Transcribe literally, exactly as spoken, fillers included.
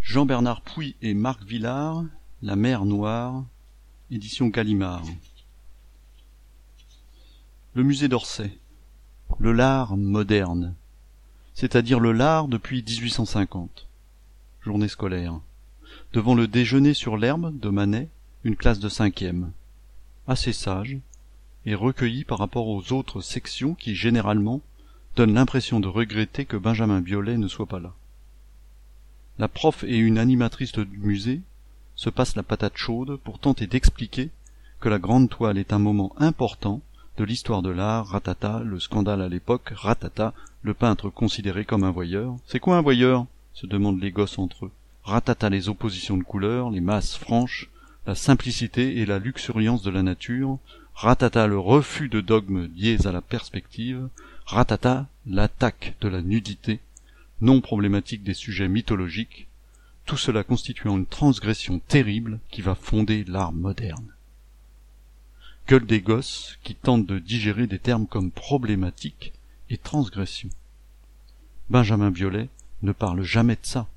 Jean-Bernard Pouy et Marc Villard, La mer noire, édition Gallimard. Le musée d'Orsay. Le lard moderne, c'est-à-dire le lard depuis dix-huit cent cinquante. Journée scolaire. Devant le déjeuner sur l'herbe de Manet, une classe de cinquième, assez sage, et recueillie par rapport aux autres sections qui, généralement, donnent l'impression de regretter que Benjamin Biolay ne soit pas là. La prof et une animatrice du musée se passent la patate chaude pour tenter d'expliquer que la grande toile est un moment important de l'histoire de l'art, ratata, le scandale à l'époque, ratata, le peintre considéré comme un voyeur. C'est quoi un voyeur? Se demandent les gosses entre eux. Ratata les oppositions de couleurs, les masses franches, la simplicité et la luxuriance de la nature, ratata le refus de dogmes liés à la perspective, ratata l'attaque de la nudité, non problématique des sujets mythologiques, tout cela constituant une transgression terrible qui va fonder l'art moderne. Gueule des gosses qui tentent de digérer des termes comme problématique et transgression. Benjamin Biolay ne parle jamais de ça.